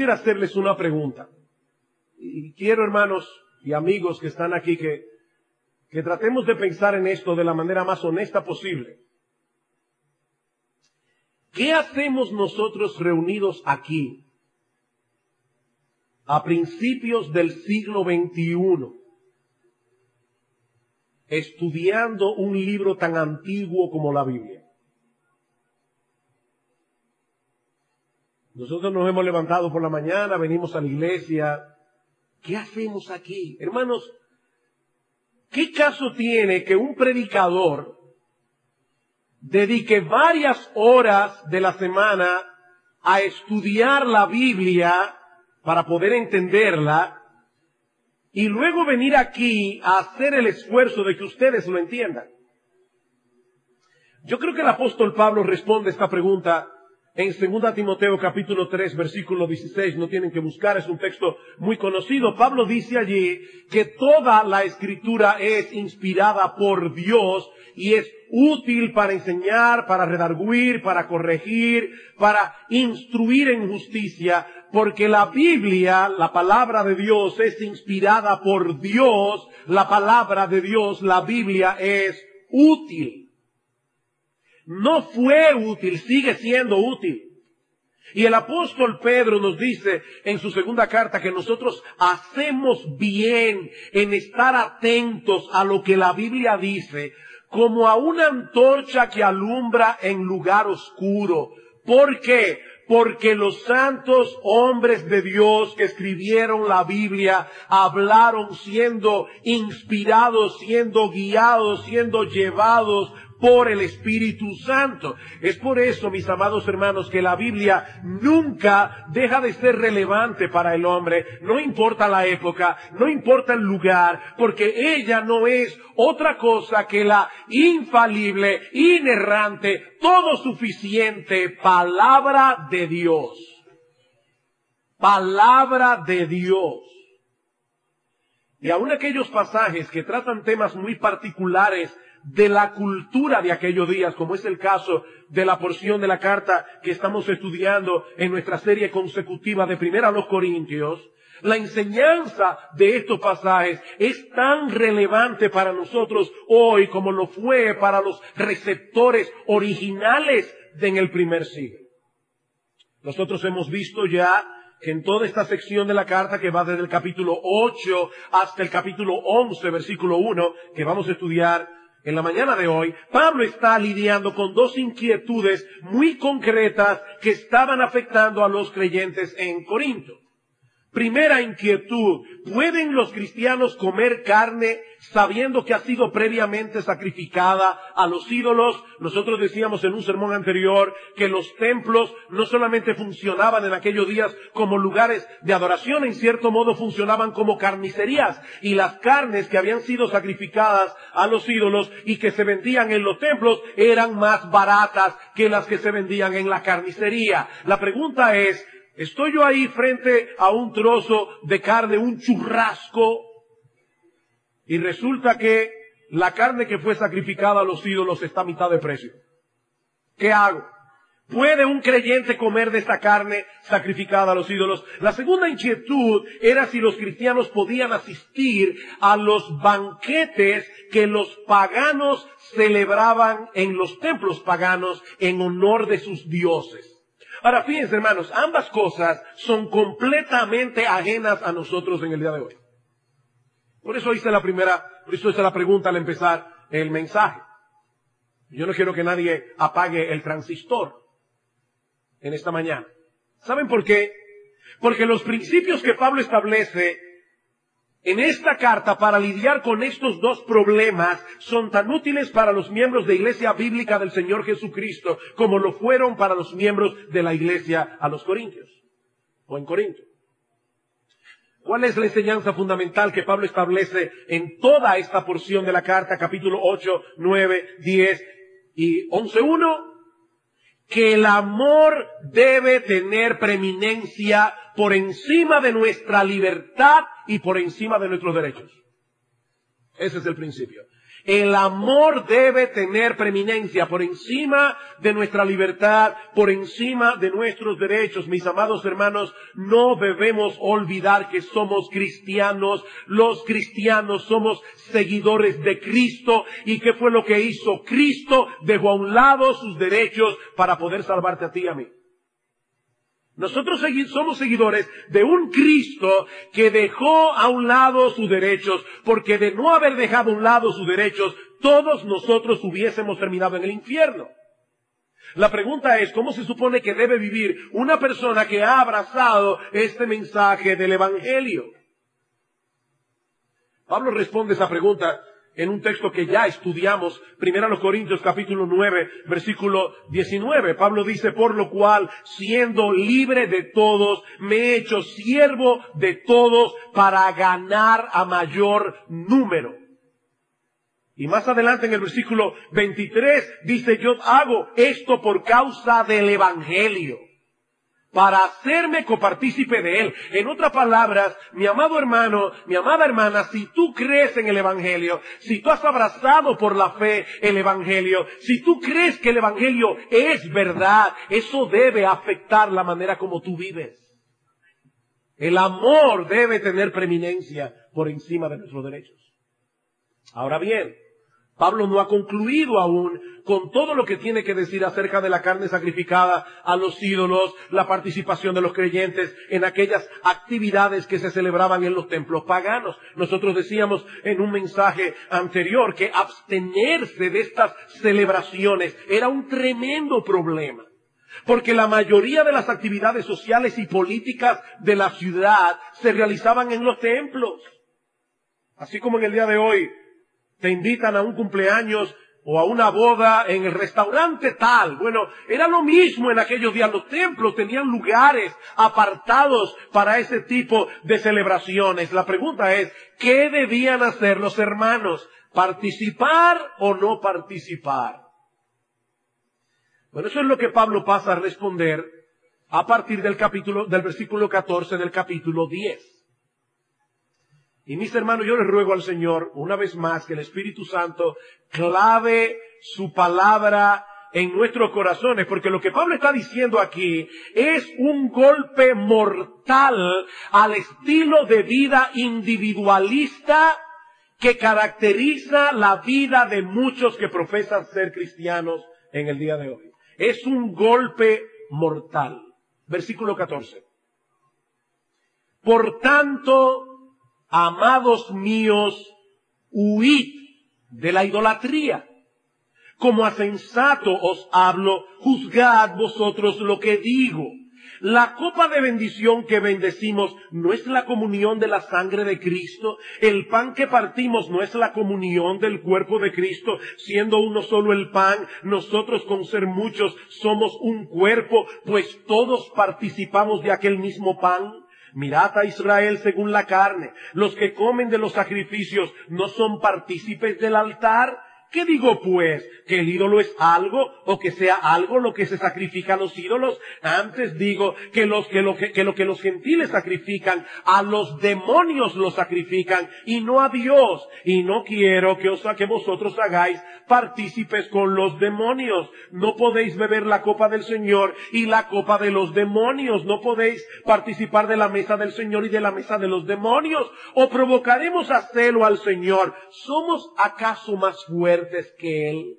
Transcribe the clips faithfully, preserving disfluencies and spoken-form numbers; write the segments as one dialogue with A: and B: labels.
A: quisiera hacerles una pregunta. Y quiero, hermanos y amigos que están aquí, que, que tratemos de pensar en esto de la manera más honesta posible. ¿Qué hacemos nosotros reunidos aquí a principios del siglo veintiuno, estudiando un libro tan antiguo como la Biblia? Nosotros nos hemos levantado por la mañana, venimos a la iglesia. ¿Qué hacemos aquí? Hermanos, ¿qué caso tiene que un predicador dedique varias horas de la semana a estudiar la Biblia para poder entenderla y luego venir aquí a hacer el esfuerzo de que ustedes lo entiendan? Yo creo que el apóstol Pablo responde esta pregunta en segunda Timoteo capítulo tres, versículo dieciséis. No tienen que buscar, es un texto muy conocido. Pablo dice allí que toda la escritura es inspirada por Dios y es útil para enseñar, para redarguir, para corregir, para instruir en justicia, porque la Biblia, la palabra de Dios, es inspirada por Dios. La palabra de Dios, la Biblia, es útil. No fue útil, sigue siendo útil. Y el apóstol Pedro nos dice en su segunda carta que nosotros hacemos bien en estar atentos a lo que la Biblia dice, como a una antorcha que alumbra en lugar oscuro. ¿Por qué? Porque los santos hombres de Dios que escribieron la Biblia hablaron siendo inspirados, siendo guiados, siendo llevados por el Espíritu Santo. Es por eso, mis amados hermanos, que la Biblia nunca deja de ser relevante para el hombre. No importa la época, no importa el lugar, porque ella no es otra cosa que la infalible, inerrante, todo suficiente palabra de Dios. Palabra de Dios. Y aun aquellos pasajes que tratan temas muy particulares de la cultura de aquellos días, como es el caso de la porción de la carta que estamos estudiando en nuestra serie consecutiva de Primera a los Corintios, la enseñanza de estos pasajes es tan relevante para nosotros hoy como lo fue para los receptores originales de en el primer siglo. Nosotros hemos visto ya que en toda esta sección de la carta, que va desde el capítulo ocho hasta el capítulo once, versículo uno, que vamos a estudiar en la mañana de hoy, Pablo está lidiando con dos inquietudes muy concretas que estaban afectando a los creyentes en Corinto. Primera inquietud: ¿pueden los cristianos comer carne sabiendo que ha sido previamente sacrificada a los ídolos? Nosotros decíamos en un sermón anterior que los templos no solamente funcionaban en aquellos días como lugares de adoración, en cierto modo funcionaban como carnicerías, y las carnes que habían sido sacrificadas a los ídolos y que se vendían en los templos eran más baratas que las que se vendían en la carnicería. La pregunta es: ¿estoy yo ahí frente a un trozo de carne, un churrasco, y resulta que la carne que fue sacrificada a los ídolos está a mitad de precio? ¿Qué hago? ¿Puede un creyente comer de esta carne sacrificada a los ídolos? La segunda inquietud era si los cristianos podían asistir a los banquetes que los paganos celebraban en los templos paganos en honor de sus dioses. Ahora, fíjense, hermanos, ambas cosas son completamente ajenas a nosotros en el día de hoy. Por eso hice la primera, por eso hice la pregunta al empezar el mensaje. Yo no quiero que nadie apague el transistor en esta mañana. ¿Saben por qué? Porque los principios que Pablo establece en esta carta para lidiar con estos dos problemas son tan útiles para los miembros de Iglesia Bíblica del Señor Jesucristo como lo fueron para los miembros de la Iglesia a los Corintios o en Corinto. ¿Cuál es la enseñanza fundamental que Pablo establece en toda esta porción de la carta, capítulo ocho, nueve, diez y once punto uno? Que el amor debe tener preeminencia por encima de nuestra libertad y por encima de nuestros derechos. Ese es el principio. El amor debe tener preeminencia por encima de nuestra libertad, por encima de nuestros derechos. Mis amados hermanos, no debemos olvidar que somos cristianos. Los cristianos somos seguidores de Cristo. ¿Y qué fue lo que hizo Cristo? Dejó a un lado sus derechos para poder salvarte a ti y a mí. Nosotros somos seguidores de un Cristo que dejó a un lado sus derechos, porque de no haber dejado a un lado sus derechos, todos nosotros hubiésemos terminado en el infierno. La pregunta es, ¿cómo se supone que debe vivir una persona que ha abrazado este mensaje del Evangelio? Pablo responde esa pregunta en un texto que ya estudiamos, Primera a los Corintios capítulo nueve, versículo diecinueve. Pablo dice, por lo cual, siendo libre de todos, me he hecho siervo de todos para ganar a mayor número. Y más adelante en el versículo veintitrés dice, yo hago esto por causa del Evangelio, para hacerme copartícipe de él. En otras palabras, mi amado hermano, mi amada hermana, si tú crees en el Evangelio, si tú has abrazado por la fe el Evangelio, si tú crees que el Evangelio es verdad, eso debe afectar la manera como tú vives. El amor debe tener preeminencia por encima de nuestros derechos. Ahora bien, Pablo no ha concluido aún con todo lo que tiene que decir acerca de la carne sacrificada a los ídolos, la participación de los creyentes en aquellas actividades que se celebraban en los templos paganos. Nosotros decíamos en un mensaje anterior que abstenerse de estas celebraciones era un tremendo problema, porque la mayoría de las actividades sociales y políticas de la ciudad se realizaban en los templos. Así como en el día de hoy te invitan a un cumpleaños o a una boda en el restaurante tal. Bueno, era lo mismo en aquellos días. Los templos tenían lugares apartados para ese tipo de celebraciones. La pregunta es, ¿qué debían hacer los hermanos? ¿Participar o no participar? Bueno, eso es lo que Pablo pasa a responder a partir del capítulo, del versículo catorce del capítulo diez. Y mis hermanos, yo les ruego al Señor, una vez más, que el Espíritu Santo clave su palabra en nuestros corazones, porque lo que Pablo está diciendo aquí es un golpe mortal al estilo de vida individualista que caracteriza la vida de muchos que profesan ser cristianos en el día de hoy. Es un golpe mortal. Versículo catorce. Por tanto, amados míos, huid de la idolatría. Como a sensato os hablo, juzgad vosotros lo que digo. La copa de bendición que bendecimos no es la comunión de la sangre de Cristo. El pan que partimos no es la comunión del cuerpo de Cristo. Siendo uno solo el pan, nosotros con ser muchos somos un cuerpo, pues todos participamos de aquel mismo pan. Mirad a Israel según la carne. Los que comen de los sacrificios no son partícipes del altar. ¿Qué digo pues? ¿Que el ídolo es algo o que sea algo lo que se sacrifica a los ídolos? Antes digo que, los, que, lo, que, que lo que los gentiles sacrifican, a los demonios lo sacrifican y no a Dios. Y no quiero que, os, que vosotros hagáis partícipes con los demonios. No podéis beber la copa del Señor y la copa de los demonios. No podéis participar de la mesa del Señor y de la mesa de los demonios. ¿O provocaremos a celo al Señor? ¿Somos acaso más fuertes que él?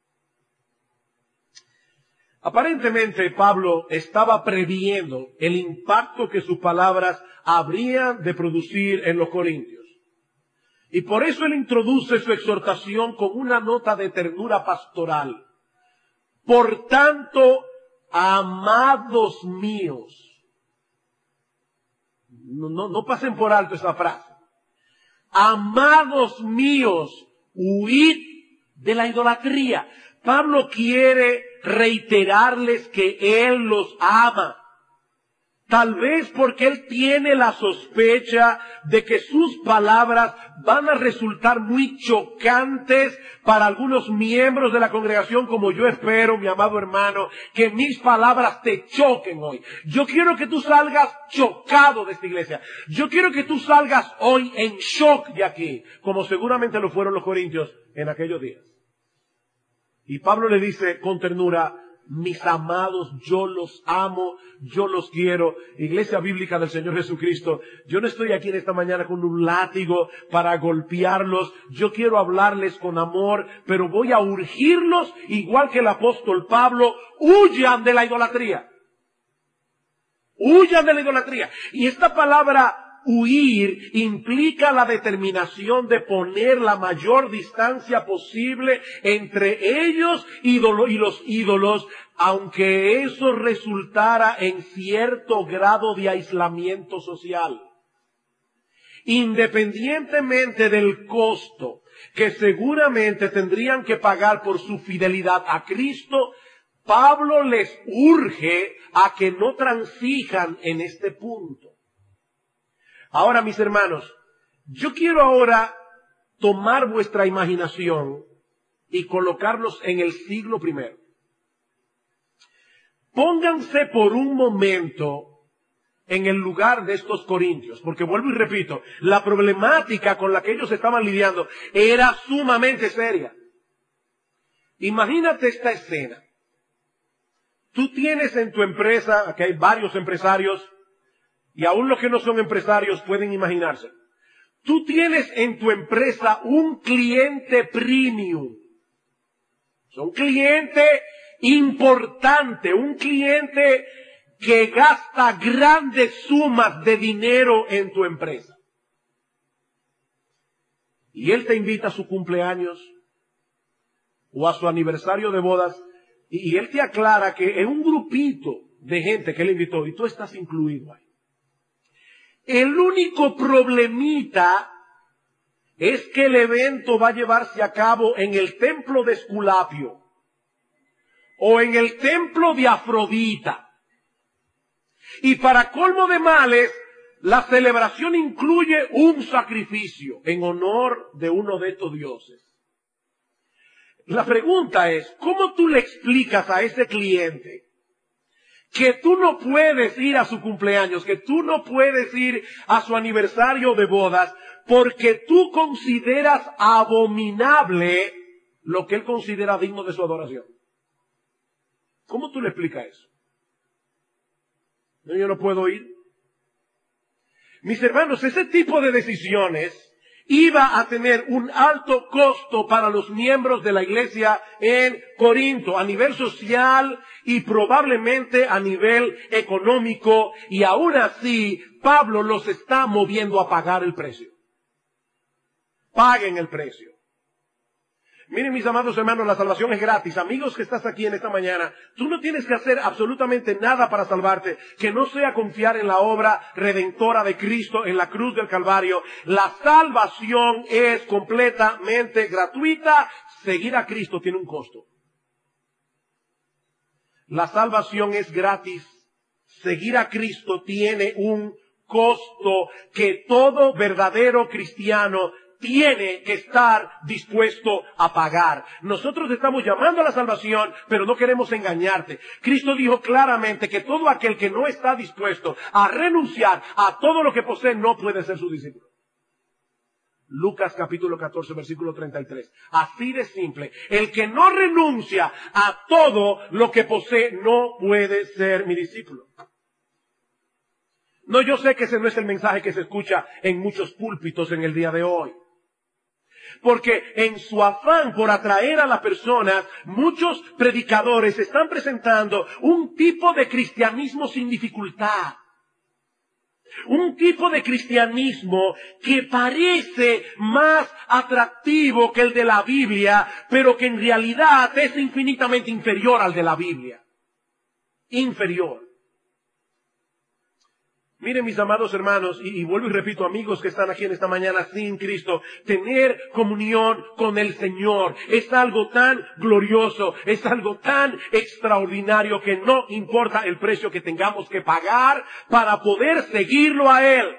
A: Aparentemente Pablo estaba previendo el impacto que sus palabras habrían de producir en los corintios. Y por eso él introduce su exhortación con una nota de ternura pastoral. Por tanto, amados míos. No, no, no pasen por alto esa frase. Amados míos, huid de la idolatría. Pablo quiere reiterarles que él los ama. Tal vez porque él tiene la sospecha de que sus palabras van a resultar muy chocantes para algunos miembros de la congregación, como yo espero, mi amado hermano, que mis palabras te choquen hoy. Yo quiero que tú salgas chocado de esta iglesia. Yo quiero que tú salgas hoy en shock de aquí, como seguramente lo fueron los corintios en aquellos días. Y Pablo le dice con ternura: mis amados, yo los amo, yo los quiero. Iglesia Bíblica del Señor Jesucristo, yo no estoy aquí en esta mañana con un látigo para golpearlos. Yo quiero hablarles con amor, pero voy a urgirlos, igual que el apóstol Pablo: huyan de la idolatría. Huyan de la idolatría. Y esta palabra huir implica la determinación de poner la mayor distancia posible entre ellos y los ídolos, aunque eso resultara en cierto grado de aislamiento social. Independientemente del costo que seguramente tendrían que pagar por su fidelidad a Cristo, Pablo les urge a que no transijan en este punto. Ahora, mis hermanos, yo quiero ahora tomar vuestra imaginación y colocarlos en el siglo primero. Pónganse por un momento en el lugar de estos corintios, porque vuelvo y repito, la problemática con la que ellos estaban lidiando era sumamente seria. Imagínate esta escena. Tú tienes en tu empresa, aquí hay varios empresarios, y aún los que no son empresarios pueden imaginarse. Tú tienes en tu empresa un cliente premium. Un cliente importante, un cliente que gasta grandes sumas de dinero en tu empresa. Y él te invita a su cumpleaños o a su aniversario de bodas, y él te aclara que es un grupito de gente que él invitó y tú estás incluido ahí. El único problemita es que el evento va a llevarse a cabo en el templo de Esculapio o en el templo de Afrodita. Y para colmo de males, la celebración incluye un sacrificio en honor de uno de estos dioses. La pregunta es, ¿cómo tú le explicas a ese cliente que tú no puedes ir a su cumpleaños, que tú no puedes ir a su aniversario de bodas, porque tú consideras abominable lo que él considera digno de su adoración? ¿Cómo tú le explicas eso? No, yo no puedo ir. Mis hermanos, ese tipo de decisiones iba a tener un alto costo para los miembros de la iglesia en Corinto, a nivel social y probablemente a nivel económico, y aún así Pablo los está moviendo a pagar el precio. Paguen el precio. Miren, mis amados hermanos, la salvación es gratis. Amigos que estás aquí en esta mañana, tú no tienes que hacer absolutamente nada para salvarte, que no sea confiar en la obra redentora de Cristo en la cruz del Calvario. La salvación es completamente gratuita. Seguir a Cristo tiene un costo. La salvación es gratis. Seguir a Cristo tiene un costo que todo verdadero cristiano tiene que estar dispuesto a pagar. Nosotros estamos llamando a la salvación, pero no queremos engañarte. Cristo dijo claramente que todo aquel que no está dispuesto a renunciar a todo lo que posee no puede ser su discípulo. Lucas capítulo catorce, versículo treinta y tres. Así de simple. El que no renuncia a todo lo que posee no puede ser mi discípulo. No, yo sé que ese no es el mensaje que se escucha en muchos púlpitos en el día de hoy. Porque en su afán por atraer a las personas, muchos predicadores están presentando un tipo de cristianismo sin dificultad. Un tipo de cristianismo que parece más atractivo que el de la Biblia, pero que en realidad es infinitamente inferior al de la Biblia. Inferior. Miren, mis amados hermanos, y, y vuelvo y repito, amigos que están aquí en esta mañana sin Cristo, tener comunión con el Señor es algo tan glorioso, es algo tan extraordinario que no importa el precio que tengamos que pagar para poder seguirlo a Él.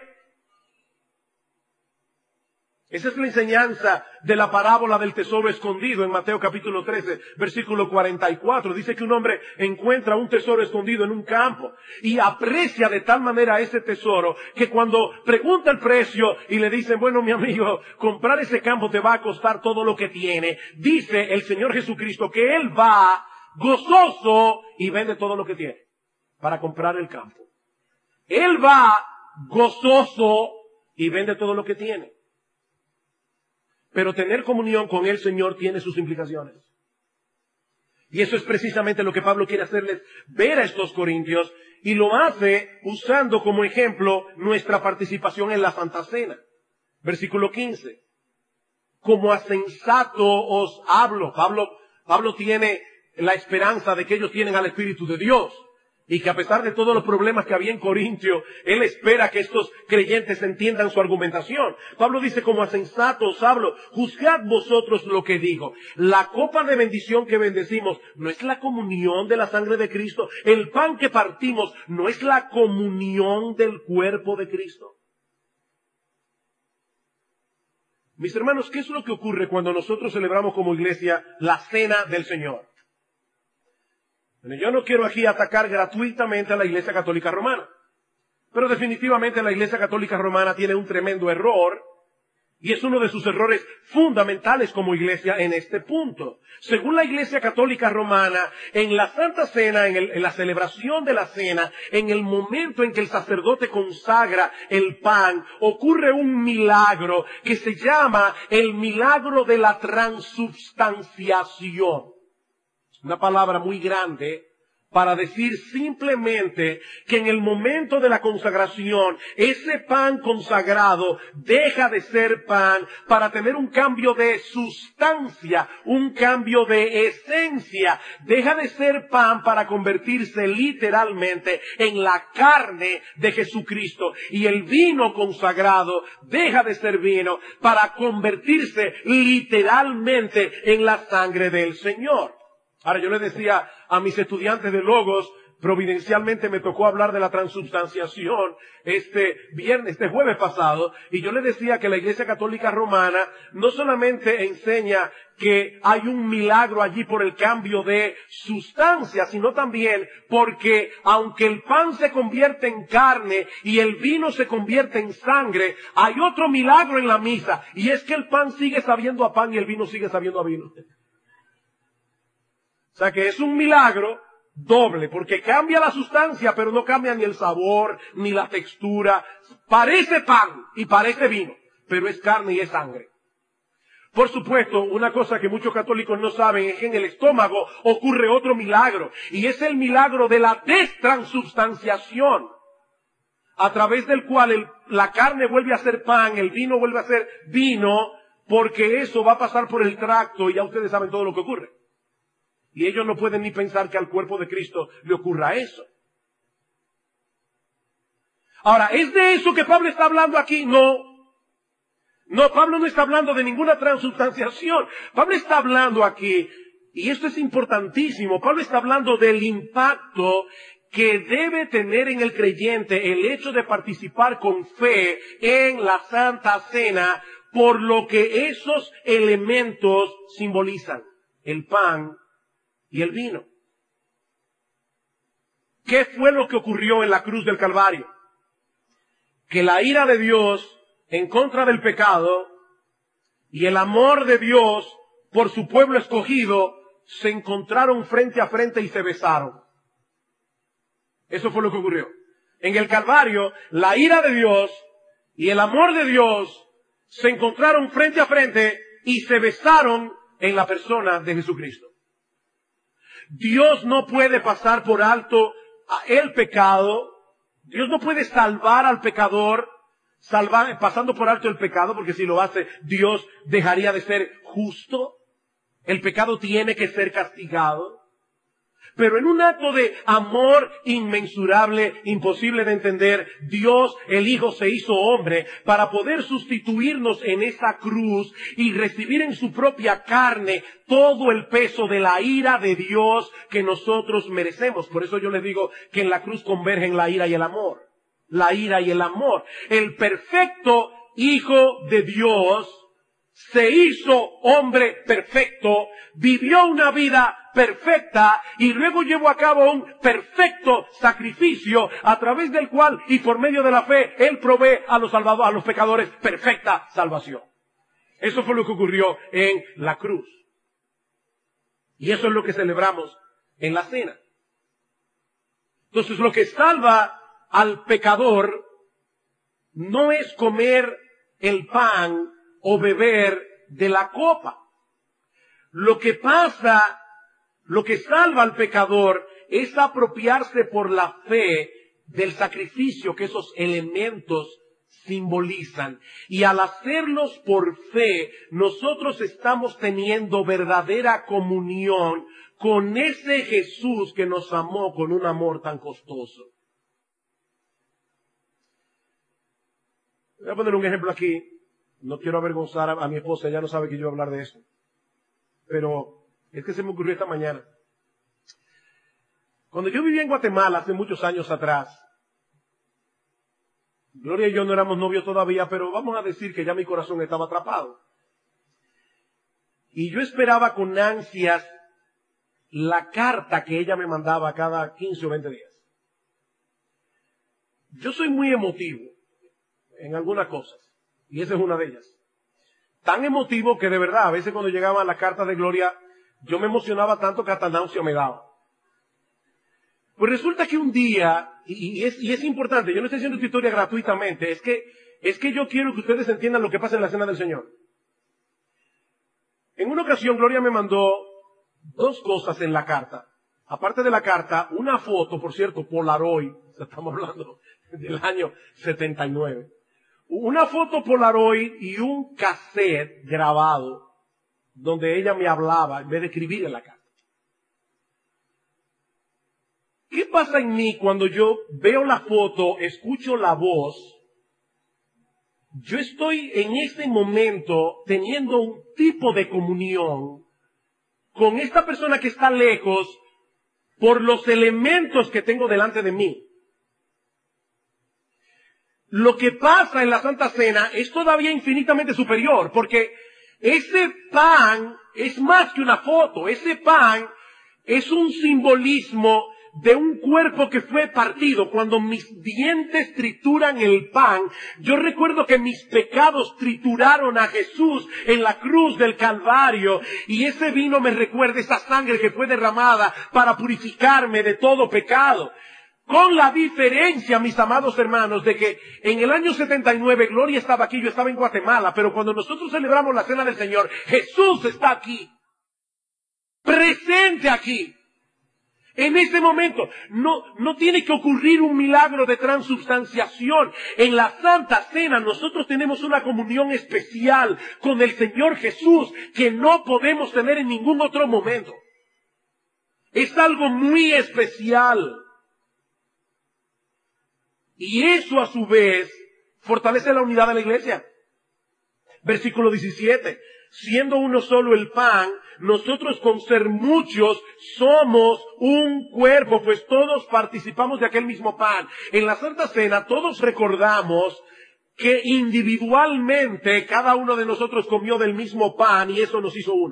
A: Esa es la enseñanza de la parábola del tesoro escondido en Mateo capítulo trece, versículo cuarenta y cuatro. Dice que un hombre encuentra un tesoro escondido en un campo y aprecia de tal manera ese tesoro que cuando pregunta el precio y le dicen, bueno, mi amigo, comprar ese campo te va a costar todo lo que tiene, dice el Señor Jesucristo que Él va gozoso y vende todo lo que tiene para comprar el campo. Él va gozoso y vende todo lo que tiene. Pero tener comunión con el Señor tiene sus implicaciones. Y eso es precisamente lo que Pablo quiere hacerles ver a estos corintios, y lo hace usando como ejemplo nuestra participación en la Santa Cena. Versículo quince. Como a sensato os hablo. Pablo, Pablo tiene la esperanza de que ellos tienen al Espíritu de Dios. Y que a pesar de todos los problemas que había en Corintio, él espera que estos creyentes entiendan su argumentación. Pablo dice, como a sensatos hablo, juzgad vosotros lo que digo. La copa de bendición que bendecimos no es la comunión de la sangre de Cristo. El pan que partimos no es la comunión del cuerpo de Cristo. Mis hermanos, ¿qué es lo que ocurre cuando nosotros celebramos como iglesia la cena del Señor? Bueno, yo no quiero aquí atacar gratuitamente a la Iglesia Católica Romana, pero definitivamente la Iglesia Católica Romana tiene un tremendo error, y es uno de sus errores fundamentales como iglesia en este punto. Según la Iglesia Católica Romana, en la Santa Cena, en, el, en la celebración de la cena, en el momento en que el sacerdote consagra el pan, ocurre un milagro que se llama el milagro de la transubstanciación. Una palabra muy grande para decir simplemente que en el momento de la consagración, ese pan consagrado deja de ser pan para tener un cambio de sustancia, un cambio de esencia. Deja de ser pan para convertirse literalmente en la carne de Jesucristo. Y el vino consagrado deja de ser vino para convertirse literalmente en la sangre del Señor. Ahora, yo le decía a mis estudiantes de Logos, providencialmente me tocó hablar de la transubstanciación este viernes, este jueves pasado, y yo le decía que la Iglesia Católica Romana no solamente enseña que hay un milagro allí por el cambio de sustancia, sino también porque aunque el pan se convierte en carne y el vino se convierte en sangre, hay otro milagro en la misa, y es que el pan sigue sabiendo a pan y el vino sigue sabiendo a vino. O sea que es un milagro doble, porque cambia la sustancia, pero no cambia ni el sabor, ni la textura. Parece pan y parece vino, pero es carne y es sangre. Por supuesto, una cosa que muchos católicos no saben es que en el estómago ocurre otro milagro, y es el milagro de la destransubstanciación, a través del cual el, la carne vuelve a ser pan, el vino vuelve a ser vino, porque eso va a pasar por el tracto, y ya ustedes saben todo lo que ocurre. Y ellos no pueden ni pensar que al cuerpo de Cristo le ocurra eso. Ahora, ¿es de eso que Pablo está hablando aquí? No. No, Pablo no está hablando de ninguna transubstanciación. Pablo está hablando aquí, y esto es importantísimo, Pablo está hablando del impacto que debe tener en el creyente el hecho de participar con fe en la Santa Cena, por lo que esos elementos simbolizan. El pan y el vino. ¿Qué fue lo que ocurrió en la cruz del Calvario? Que la ira de Dios en contra del pecado y el amor de Dios por su pueblo escogido se encontraron frente a frente y se besaron. Eso fue lo que ocurrió. En el Calvario, la ira de Dios y el amor de Dios se encontraron frente a frente y se besaron en la persona de Jesucristo. Dios no puede pasar por alto el pecado. Dios no puede salvar al pecador salvar, pasando por alto el pecado, porque si lo hace, Dios dejaría de ser justo. El pecado tiene que ser castigado. Pero en un acto de amor inmensurable, imposible de entender, Dios, el Hijo, se hizo hombre para poder sustituirnos en esa cruz y recibir en su propia carne todo el peso de la ira de Dios que nosotros merecemos. Por eso yo les digo que en la cruz convergen la ira y el amor. La ira y el amor. El perfecto Hijo de Dios se hizo hombre perfecto, vivió una vida perfecta y luego llevó a cabo un perfecto sacrificio a través del cual y por medio de la fe Él provee a los salvados, a los pecadores, perfecta salvación. Eso fue lo que ocurrió en la cruz. Y eso es lo que celebramos en la cena. Entonces, lo que salva al pecador no es comer el pan o beber de la copa. Lo que pasa, lo que salva al pecador es apropiarse por la fe del sacrificio que esos elementos simbolizan. Y al hacerlos por fe, nosotros estamos teniendo verdadera comunión con ese Jesús que nos amó con un amor tan costoso. Voy a poner un ejemplo aquí. No quiero avergonzar a, a mi esposa, ella no sabe que yo voy a hablar de eso. Pero es que se me ocurrió esta mañana. Cuando yo vivía en Guatemala hace muchos años atrás, Gloria y yo no éramos novios todavía, pero vamos a decir que ya mi corazón estaba atrapado. Y yo esperaba con ansias la carta que ella me mandaba cada quince o veinte días. Yo soy muy emotivo en algunas cosas. Y esa es una de ellas. Tan emotivo que de verdad, a veces cuando llegaban las cartas de Gloria, yo me emocionaba tanto que hasta náusea me daba. Pues resulta que un día, y, y, es, y es importante, yo no estoy haciendo esta historia gratuitamente, es que, es que yo quiero que ustedes entiendan lo que pasa en la cena del Señor. En una ocasión, Gloria me mandó dos cosas en la carta. Aparte de la carta, una foto, por cierto, Polaroid, estamos hablando del año setenta y nueve. Una foto Polaroid y un cassette grabado donde ella me hablaba en vez de escribir en la carta. ¿Qué pasa en mí cuando yo veo la foto, escucho la voz? Yo estoy en este momento teniendo un tipo de comunión con esta persona que está lejos por los elementos que tengo delante de mí. Lo que pasa en la Santa Cena es todavía infinitamente superior, porque ese pan es más que una foto, ese pan es un simbolismo de un cuerpo que fue partido. Cuando mis dientes trituran el pan, yo recuerdo que mis pecados trituraron a Jesús en la cruz del Calvario, y ese vino me recuerda esa sangre que fue derramada para purificarme de todo pecado. Con la diferencia, mis amados hermanos, de que en el año setenta y nueve Gloria estaba aquí, yo estaba en Guatemala, pero cuando nosotros celebramos la Cena del Señor, Jesús está aquí, presente aquí. En ese momento no, no tiene que ocurrir un milagro de transubstanciación. En la Santa Cena nosotros tenemos una comunión especial con el Señor Jesús que no podemos tener en ningún otro momento. Es algo muy especial. Y eso a su vez fortalece la unidad de la iglesia. Versículo diecisiete. Siendo uno solo el pan, nosotros con ser muchos somos un cuerpo, pues todos participamos de aquel mismo pan. En la Santa Cena todos recordamos que individualmente cada uno de nosotros comió del mismo pan y eso nos hizo uno.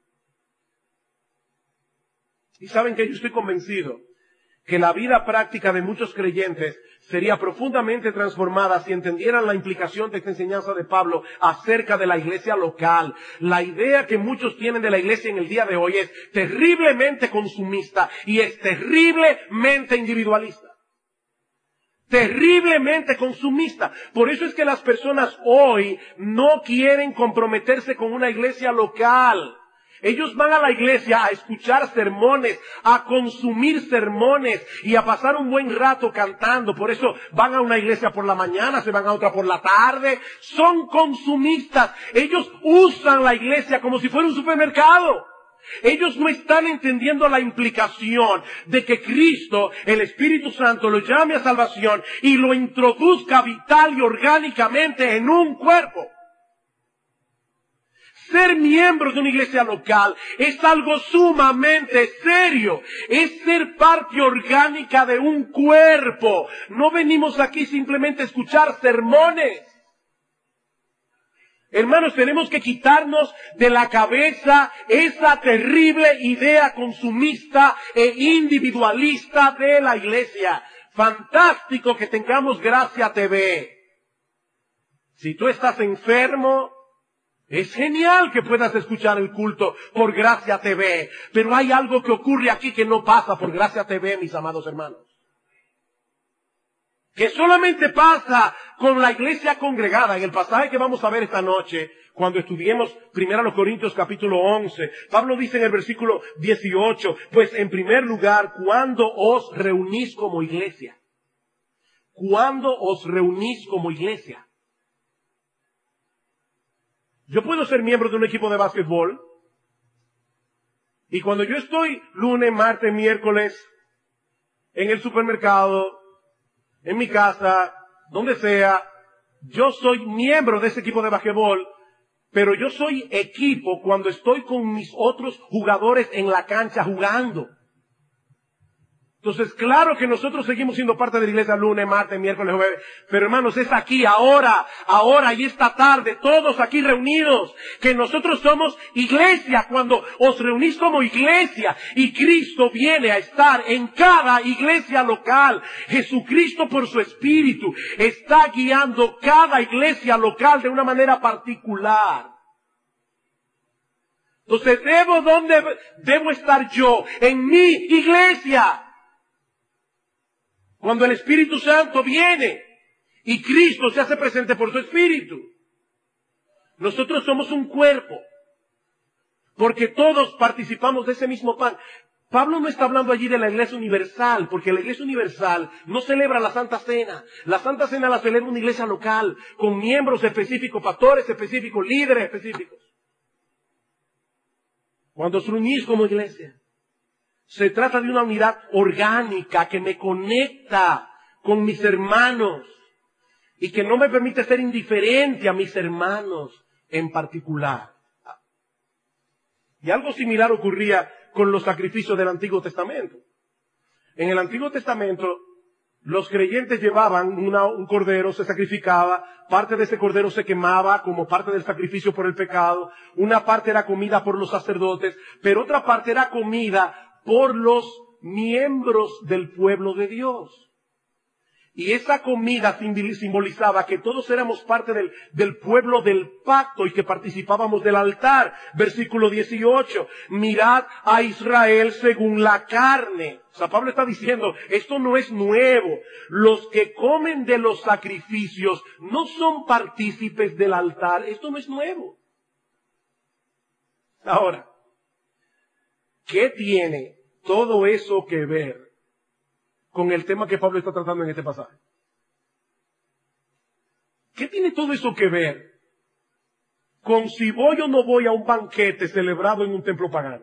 A: Y saben que yo estoy convencido que la vida práctica de muchos creyentes sería profundamente transformada si entendieran la implicación de esta enseñanza de Pablo acerca de la iglesia local. La idea que muchos tienen de la iglesia en el día de hoy es terriblemente consumista y es terriblemente individualista. Terriblemente consumista. Por eso es que las personas hoy no quieren comprometerse con una iglesia local. Ellos van a la iglesia a escuchar sermones, a consumir sermones y a pasar un buen rato cantando. Por eso van a una iglesia por la mañana, se van a otra por la tarde. Son consumistas. Ellos usan la iglesia como si fuera un supermercado. Ellos no están entendiendo la implicación de que Cristo, el Espíritu Santo, lo llame a salvación y lo introduzca vital y orgánicamente en un cuerpo. Ser miembro de una iglesia local es algo sumamente serio. Es ser parte orgánica de un cuerpo. No venimos aquí simplemente a escuchar sermones. Hermanos, tenemos que quitarnos de la cabeza esa terrible idea consumista e individualista de la iglesia. Fantástico que tengamos Gracia T V. Si tú estás enfermo, es genial que puedas escuchar el culto por Gracia T V. Pero hay algo que ocurre aquí que no pasa por Gracia T V, mis amados hermanos. Que solamente pasa con la iglesia congregada. En el pasaje que vamos a ver esta noche, cuando estudiemos primero Corintios capítulo once, Pablo dice en el versículo dieciocho, pues en primer lugar, cuando os reunís como iglesia. Cuando os reunís como iglesia. Yo puedo ser miembro de un equipo de básquetbol, y cuando yo estoy lunes, martes, miércoles, en el supermercado, en mi casa, donde sea, yo soy miembro de ese equipo de basquetbol, pero yo soy equipo cuando estoy con mis otros jugadores en la cancha jugando. Entonces, claro que nosotros seguimos siendo parte de la iglesia lunes, martes, miércoles, jueves, pero hermanos, es aquí, ahora, ahora y esta tarde, todos aquí reunidos, que nosotros somos iglesia, cuando os reunís como iglesia, y Cristo viene a estar en cada iglesia local. Jesucristo por su Espíritu está guiando cada iglesia local de una manera particular. Entonces, ¿debo dónde debo estar yo? En mi iglesia. Cuando el Espíritu Santo viene y Cristo se hace presente por su Espíritu. Nosotros somos un cuerpo, porque todos participamos de ese mismo pan. Pablo no está hablando allí de la iglesia universal, porque la iglesia universal no celebra la Santa Cena. La Santa Cena la celebra una iglesia local, con miembros específicos, pastores específicos, líderes específicos. Cuando os reunís como iglesia, se trata de una unidad orgánica que me conecta con mis hermanos y que no me permite ser indiferente a mis hermanos en particular. Y algo similar ocurría con los sacrificios del Antiguo Testamento. En el Antiguo Testamento, los creyentes llevaban una, un cordero, se sacrificaba, parte de ese cordero se quemaba como parte del sacrificio por el pecado, una parte era comida por los sacerdotes, pero otra parte era comida por los miembros del pueblo de Dios. Y esa comida simbolizaba que todos éramos parte del, del pueblo del pacto y que participábamos del altar. Versículo dieciocho, mirad a Israel según la carne. O sea, Pablo está diciendo, esto no es nuevo. Los que comen de los sacrificios no son partícipes del altar. Esto no es nuevo. Ahora, ¿qué tiene todo eso que ver con el tema que Pablo está tratando en este pasaje? ¿Qué tiene todo eso que ver con si voy o no voy a un banquete celebrado en un templo pagano?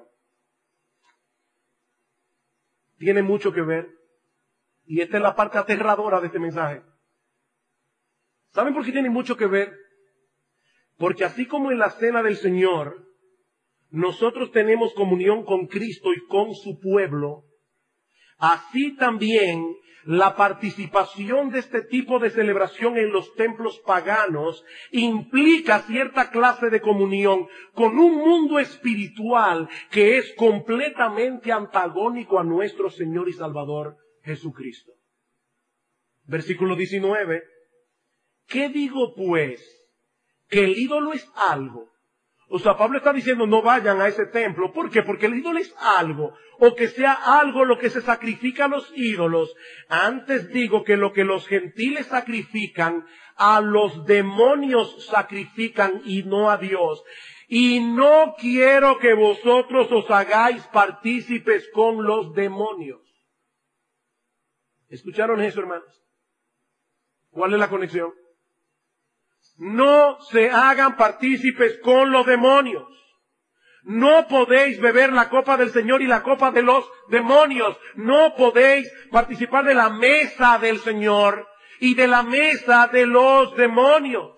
A: Tiene mucho que ver. Y esta es la parte aterradora de este mensaje. ¿Saben por qué tiene mucho que ver? Porque así como en la cena del Señor, nosotros tenemos comunión con Cristo y con su pueblo, así también la participación de este tipo de celebración en los templos paganos implica cierta clase de comunión con un mundo espiritual que es completamente antagónico a nuestro Señor y Salvador Jesucristo. Versículo diecinueve. ¿Qué digo pues? ¿Que el ídolo es algo? O sea, Pablo está diciendo no vayan a ese templo. ¿Por qué? Porque el ídolo es algo. O que sea algo lo que se sacrifica a los ídolos. Antes digo que lo que los gentiles sacrifican, a los demonios sacrifican y no a Dios. Y no quiero que vosotros os hagáis partícipes con los demonios. ¿Escucharon eso, hermanos? ¿Cuál es la conexión? No se hagan partícipes con los demonios. No podéis beber la copa del Señor y la copa de los demonios. No podéis participar de la mesa del Señor y de la mesa de los demonios.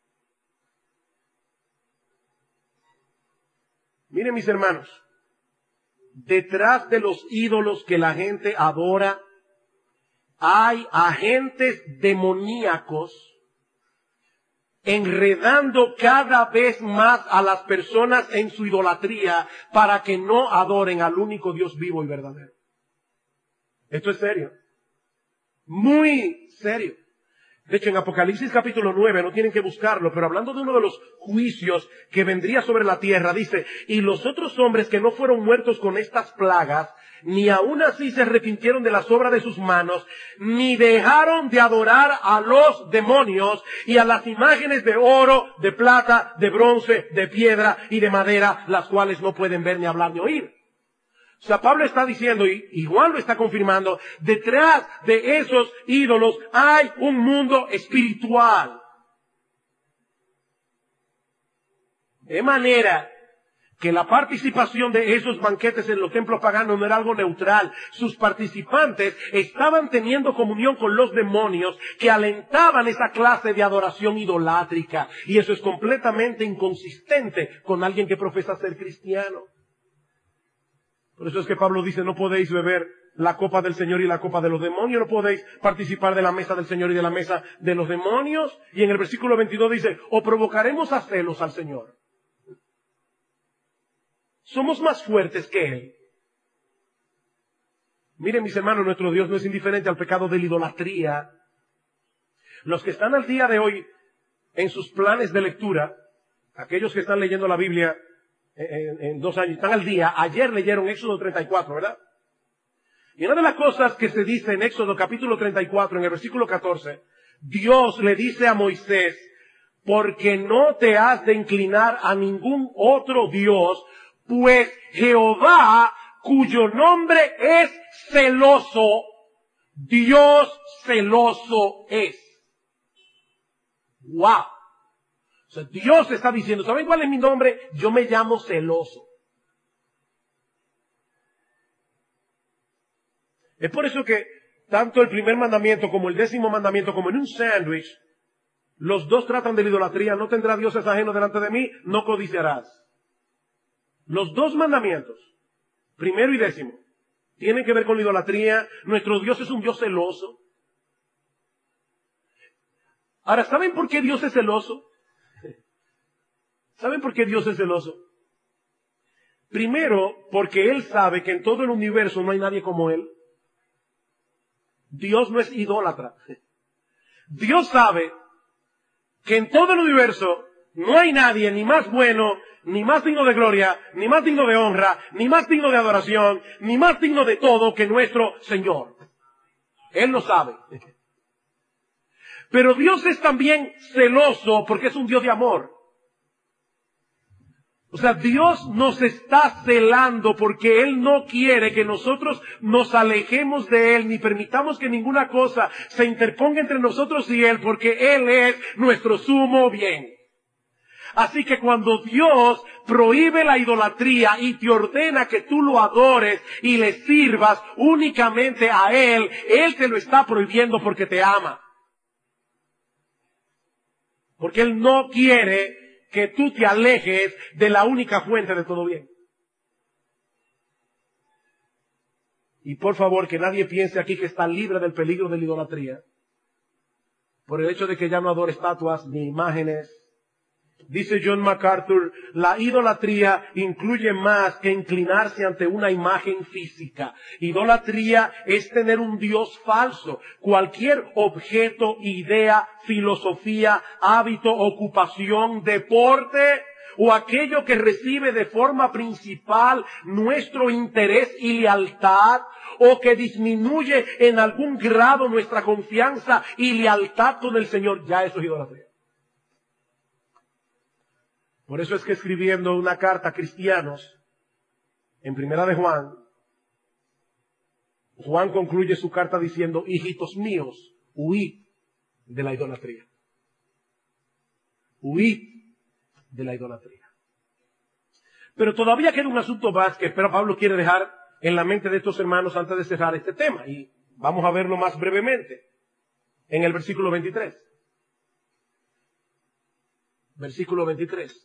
A: Miren, mis hermanos, detrás de los ídolos que la gente adora, hay agentes demoníacos enredando cada vez más a las personas en su idolatría para que no adoren al único Dios vivo y verdadero. Esto es serio. Muy serio. De hecho, en Apocalipsis capítulo nueve, no tienen que buscarlo, pero hablando de uno de los juicios que vendría sobre la tierra, dice, y los otros hombres que no fueron muertos con estas plagas, ni aun así se arrepintieron de las obras de sus manos, ni dejaron de adorar a los demonios y a las imágenes de oro, de plata, de bronce, de piedra y de madera, las cuales no pueden ver, ni hablar, ni oír. O sea, Pablo está diciendo, y, y Juan lo está confirmando, detrás de esos ídolos hay un mundo espiritual. De manera que la participación de esos banquetes en los templos paganos no era algo neutral. Sus participantes estaban teniendo comunión con los demonios que alentaban esa clase de adoración idolátrica. Y eso es completamente inconsistente con alguien que profesa ser cristiano. Por eso es que Pablo dice, no podéis beber la copa del Señor y la copa de los demonios, no podéis participar de la mesa del Señor y de la mesa de los demonios. Y en el versículo veintidós dice, o provocaremos a celos al Señor. Somos más fuertes que Él. Miren, mis hermanos, nuestro Dios no es indiferente al pecado de la idolatría. Los que están al día de hoy en sus planes de lectura, aquellos que están leyendo la Biblia en, en dos años, están al día, ayer leyeron Éxodo treinta y cuatro, ¿verdad? Y una de las cosas que se dice en Éxodo capítulo treinta y cuatro, en el versículo catorce, Dios le dice a Moisés, porque no te has de inclinar a ningún otro Dios, pues Jehová, cuyo nombre es celoso, Dios celoso es. ¡Wow! O sea, Dios está diciendo, ¿saben cuál es mi nombre? Yo me llamo celoso. Es por eso que tanto el primer mandamiento como el décimo mandamiento, como en un sándwich, los dos tratan de la idolatría. No tendrás dioses ajenos delante de mí, no codiciarás. Los dos mandamientos, primero y décimo, tienen que ver con la idolatría. Nuestro Dios es un Dios celoso. Ahora, ¿saben por qué Dios es celoso? ¿Saben por qué Dios es celoso? Primero, porque Él sabe que en todo el universo no hay nadie como Él. Dios no es idólatra. Dios sabe que en todo el universo no hay nadie ni más bueno, ni más digno de gloria, ni más digno de honra, ni más digno de adoración, ni más digno de todo que nuestro Señor. Él lo sabe. Pero Dios es también celoso porque es un Dios de amor. O sea, Dios nos está celando porque Él no quiere que nosotros nos alejemos de Él, ni permitamos que ninguna cosa se interponga entre nosotros y Él, porque Él es nuestro sumo bien. Así que cuando Dios prohíbe la idolatría y te ordena que tú lo adores y le sirvas únicamente a Él, Él te lo está prohibiendo porque te ama. Porque Él no quiere que tú te alejes de la única fuente de todo bien. Y por favor, que nadie piense aquí que está libre del peligro de la idolatría por el hecho de que ya no adore estatuas ni imágenes. Dice John MacArthur, la idolatría incluye más que inclinarse ante una imagen física. Idolatría es tener un Dios falso. Cualquier objeto, idea, filosofía, hábito, ocupación, deporte o aquello que recibe de forma principal nuestro interés y lealtad, o que disminuye en algún grado nuestra confianza y lealtad con el Señor, ya eso es idolatría. Por eso es que escribiendo una carta a cristianos, en primera de Juan, Juan concluye su carta diciendo, hijitos míos, huid de la idolatría. Huid de la idolatría. Pero todavía queda un asunto más que espero Pablo quiere dejar en la mente de estos hermanos antes de cerrar este tema. Y vamos a verlo más brevemente en el versículo veintitrés. Versículo veintitrés.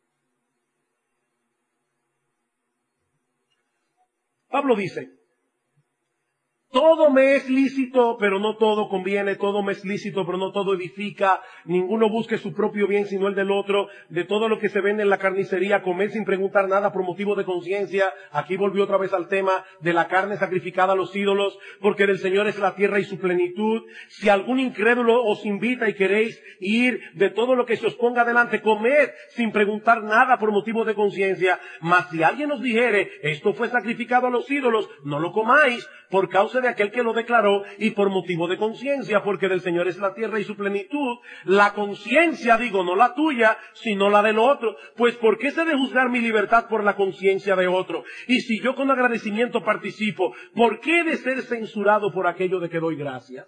A: Pablo dice, todo me es lícito, pero no todo conviene, todo me es lícito, pero no todo edifica, ninguno busque su propio bien sino el del otro, de todo lo que se vende en la carnicería, comer sin preguntar nada por motivo de conciencia. Aquí volvió otra vez al tema de la carne sacrificada a los ídolos, porque del Señor es la tierra y su plenitud. Si algún incrédulo os invita y queréis ir, de todo lo que se os ponga delante, comed sin preguntar nada por motivo de conciencia. Mas si alguien os dijere, esto fue sacrificado a los ídolos, no lo comáis, por causa de aquel que lo declaró y por motivo de conciencia, porque del Señor es la tierra y su plenitud. La conciencia, digo, no la tuya, sino la del otro. Pues ¿por qué se ha de juzgar mi libertad por la conciencia de otro? Y si yo con agradecimiento participo, ¿por qué he de ser censurado por aquello de que doy gracias?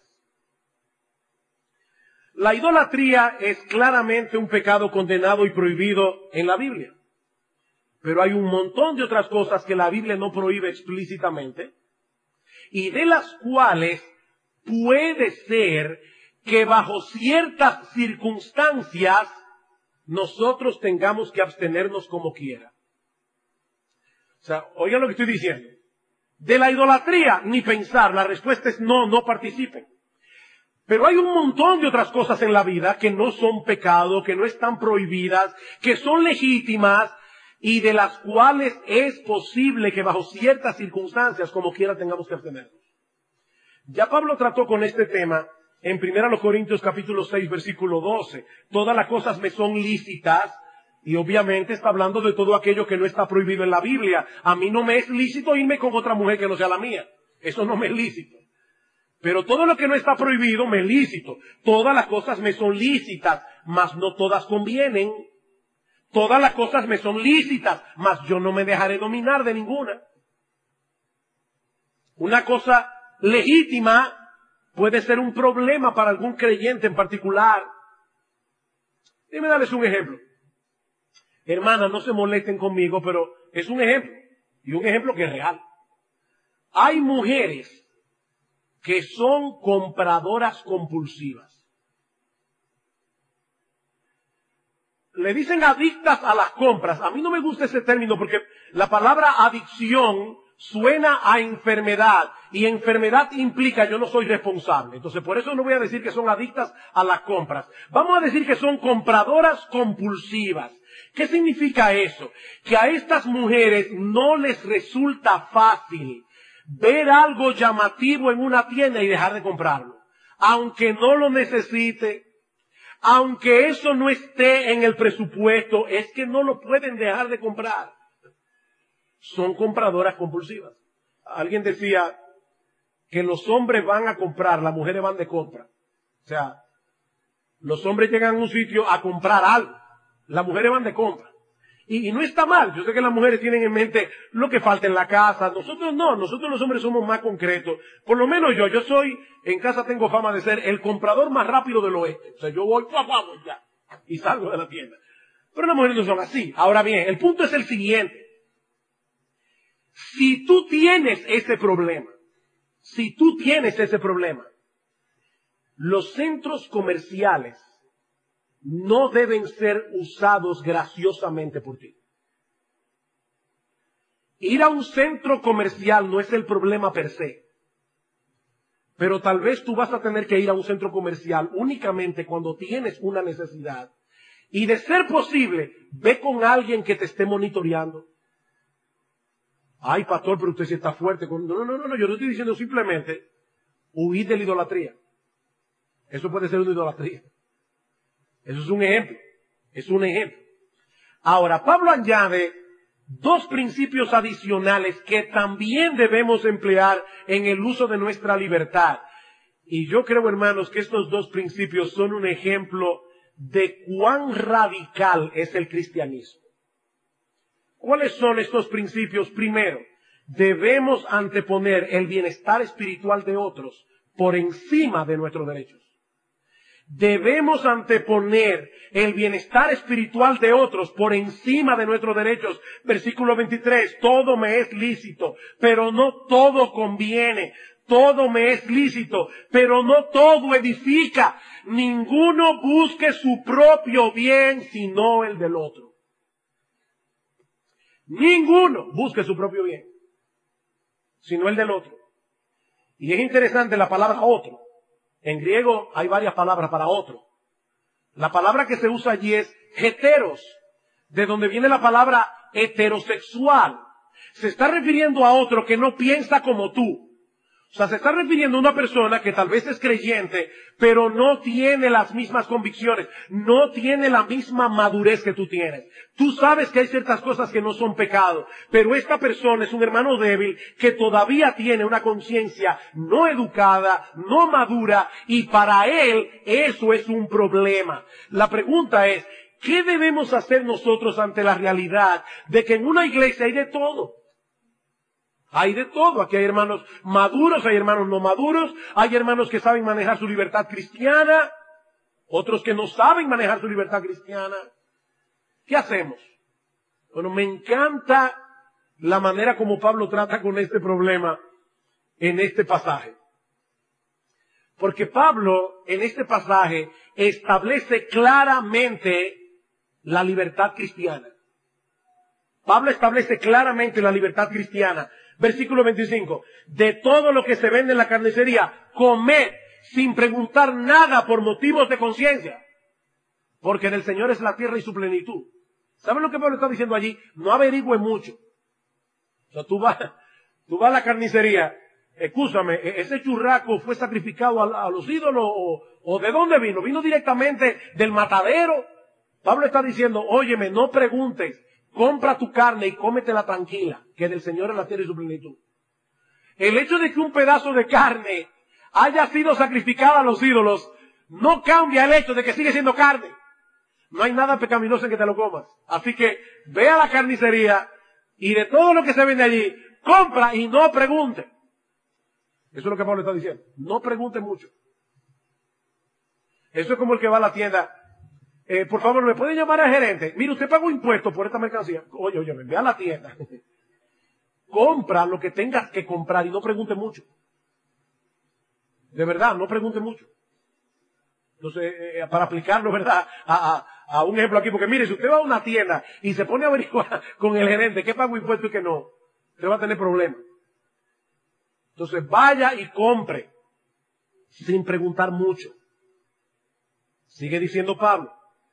A: La idolatría es claramente un pecado condenado y prohibido en la Biblia. Pero hay un montón de otras cosas que la Biblia no prohíbe explícitamente, y de las cuales puede ser que bajo ciertas circunstancias nosotros tengamos que abstenernos como quiera. O sea, oigan lo que estoy diciendo. De la idolatría, ni pensar, la respuesta es no, no participen. Pero hay un montón de otras cosas en la vida que no son pecado, que no están prohibidas, que son legítimas, y de las cuales es posible que bajo ciertas circunstancias, como quiera, tengamos que abstenernos. Ya Pablo trató con este tema en primera Corintios capítulo seis, versículo doce. Todas las cosas me son lícitas, y obviamente está hablando de todo aquello que no está prohibido en la Biblia. A mí no me es lícito irme con otra mujer que no sea la mía. Eso no me es lícito. Pero todo lo que no está prohibido me es lícito. Todas las cosas me son lícitas, mas no todas convienen. Todas las cosas me son lícitas, mas yo no me dejaré dominar de ninguna. Una cosa legítima puede ser un problema para algún creyente en particular. Déjenme darles un ejemplo. Hermanas, no se molesten conmigo, pero es un ejemplo. Y un ejemplo que es real. Hay mujeres que son compradoras compulsivas. Le dicen adictas a las compras. A mí no me gusta ese término porque la palabra adicción suena a enfermedad. Y enfermedad implica yo no soy responsable. Entonces por eso no voy a decir que son adictas a las compras. Vamos a decir que son compradoras compulsivas. ¿Qué significa eso? Que a estas mujeres no les resulta fácil ver algo llamativo en una tienda y dejar de comprarlo. Aunque no lo necesite. Aunque eso no esté en el presupuesto, es que no lo pueden dejar de comprar. Son compradoras compulsivas. Alguien decía que los hombres van a comprar, las mujeres van de compra. O sea, los hombres llegan a un sitio a comprar algo, las mujeres van de compra. Y, y no está mal, yo sé que las mujeres tienen en mente lo que falta en la casa, nosotros no, nosotros los hombres somos más concretos. Por lo menos yo, yo soy, en casa tengo fama de ser el comprador más rápido del oeste. O sea, yo voy, ¡pua, pua, pua! Ya, y salgo de la tienda. Pero las mujeres no son así. Ahora bien, el punto es el siguiente. Si tú tienes ese problema, si tú tienes ese problema, los centros comerciales no deben ser usados graciosamente por ti. Ir a un centro comercial no es el problema per se. Pero tal vez tú vas a tener que ir a un centro comercial únicamente cuando tienes una necesidad. Y de ser posible, ve con alguien que te esté monitoreando. Ay, pastor, pero usted sí está fuerte. No, no, no, no, yo no estoy diciendo simplemente huir de la idolatría. Eso puede ser una idolatría. Eso es un ejemplo. Es un ejemplo. Ahora, Pablo añade dos principios adicionales que también debemos emplear en el uso de nuestra libertad. Y yo creo, hermanos, que estos dos principios son un ejemplo de cuán radical es el cristianismo. ¿Cuáles son estos principios? Primero, debemos anteponer el bienestar espiritual de otros por encima de nuestros derechos. Debemos anteponer el bienestar espiritual de otros por encima de nuestros derechos. Versículo veintitrés, todo me es lícito, pero no todo conviene. Todo me es lícito, pero no todo edifica. Ninguno busque su propio bien, sino el del otro. Ninguno busque su propio bien, sino el del otro. Y es interesante la palabra otro. En griego hay varias palabras para otro. La palabra que se usa allí es heteros, de donde viene la palabra heterosexual. Se está refiriendo a otro que no piensa como tú. O sea, se está refiriendo a una persona que tal vez es creyente, pero no tiene las mismas convicciones, no tiene la misma madurez que tú tienes. Tú sabes que hay ciertas cosas que no son pecado, pero esta persona es un hermano débil que todavía tiene una conciencia no educada, no madura, y para él eso es un problema. La pregunta es, ¿qué debemos hacer nosotros ante la realidad de que en una iglesia hay de todo? Hay de todo. Aquí hay hermanos maduros, hay hermanos no maduros, hay hermanos que saben manejar su libertad cristiana, otros que no saben manejar su libertad cristiana. ¿Qué hacemos? Bueno, me encanta la manera como Pablo trata con este problema en este pasaje. Porque Pablo en este pasaje establece claramente la libertad cristiana. Pablo establece claramente la libertad cristiana. Versículo veinticinco. De todo lo que se vende en la carnicería, comed sin preguntar nada por motivos de conciencia. Porque del Señor es la tierra y su plenitud. ¿Saben lo que Pablo está diciendo allí? No averigüe mucho. O sea, tú vas, tú vas a la carnicería. Escúchame, ¿ese churraco fue sacrificado a, a los ídolos o, o de dónde vino? ¿Vino directamente del matadero? Pablo está diciendo, óyeme, no preguntes. Compra tu carne y cómetela tranquila, que del Señor es la tierra y su plenitud. El hecho de que un pedazo de carne haya sido sacrificado a los ídolos no cambia el hecho de que sigue siendo carne. No hay nada pecaminoso en que te lo comas. Así que ve a la carnicería y de todo lo que se vende allí, compra y no pregunte. Eso es lo que Pablo está diciendo. No pregunte mucho. Eso es como el que va a la tienda. Eh, por favor, ¿me puede llamar al gerente? Mire, usted pagó impuestos por esta mercancía. Oye, oye, ve a la tienda. Compra lo que tengas que comprar y no pregunte mucho. De verdad, no pregunte mucho. Entonces, eh, para aplicarlo, ¿verdad? A, a, a un ejemplo aquí, porque mire, si usted va a una tienda y se pone a averiguar con el gerente qué pagó impuestos y qué no, usted va a tener problemas. Entonces, vaya y compre sin preguntar mucho. Sigue diciendo Pablo.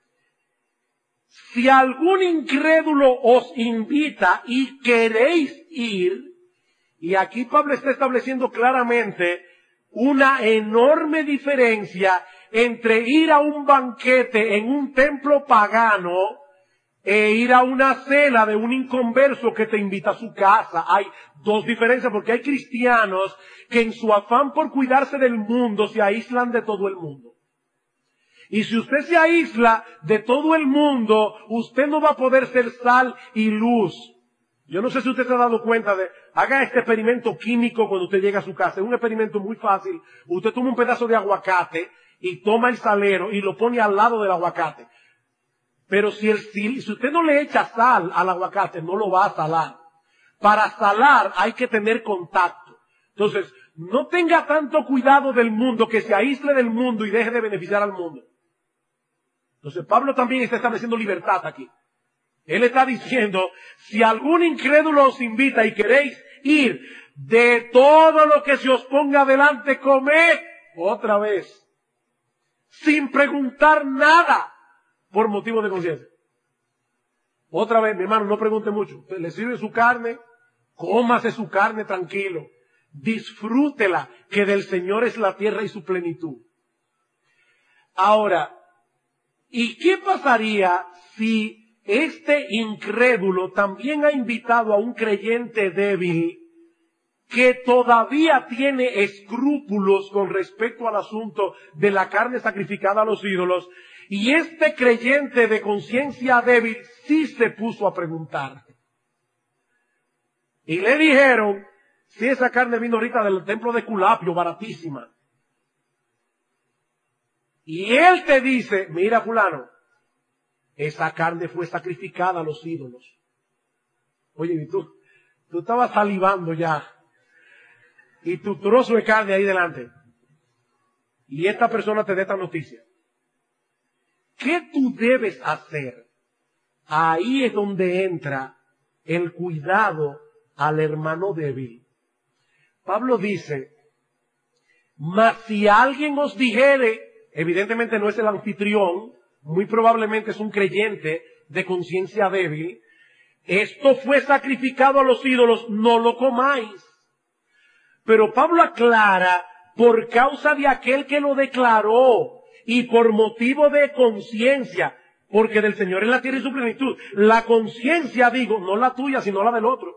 A: Si algún incrédulo os invita y queréis ir, y aquí Pablo está estableciendo claramente una enorme diferencia entre ir a un banquete en un templo pagano e ir a una cena de un inconverso que te invita a su casa. Hay dos diferencias, porque hay cristianos que en su afán por cuidarse del mundo se aíslan de todo el mundo. Y si usted se aísla de todo el mundo, usted no va a poder ser sal y luz. Yo no sé si usted se ha dado cuenta de, haga este experimento químico cuando usted llega a su casa. Es un experimento muy fácil. Usted toma un pedazo de aguacate y toma el salero y lo pone al lado del aguacate. Pero si, el, si, si usted no le echa sal al aguacate, no lo va a salar. Para salar hay que tener contacto. Entonces, no tenga tanto cuidado del mundo que se aísle del mundo y deje de beneficiar al mundo. Entonces Pablo también está estableciendo libertad aquí. Él está diciendo, si algún incrédulo os invita y queréis ir, de todo lo que se os ponga adelante, comed otra vez, sin preguntar nada por motivo de conciencia. Otra vez, mi hermano, no pregunte mucho. Le sirve su carne, cómase su carne tranquilo. Disfrútela, que del Señor es la tierra y su plenitud. Ahora, ¿y qué pasaría si este incrédulo también ha invitado a un creyente débil que todavía tiene escrúpulos con respecto al asunto de la carne sacrificada a los ídolos, y este creyente de conciencia débil sí se puso a preguntar? Y le dijeron, si esa carne vino ahorita del templo de Culapio, baratísima. Y él te dice, mira fulano, esa carne fue sacrificada a los ídolos. Oye, y tú, tú estabas salivando ya. Y tu trozo de carne ahí delante. Y esta persona te da esta noticia. ¿Qué tú debes hacer? Ahí es donde entra el cuidado al hermano débil. Pablo dice, mas si alguien os dijere, evidentemente no es el anfitrión, muy probablemente es un creyente de conciencia débil, esto fue sacrificado a los ídolos, no lo comáis. Pero Pablo aclara, por causa de aquel que lo declaró y por motivo de conciencia, porque del Señor es la tierra y su plenitud. La conciencia, digo, no la tuya, sino la del otro.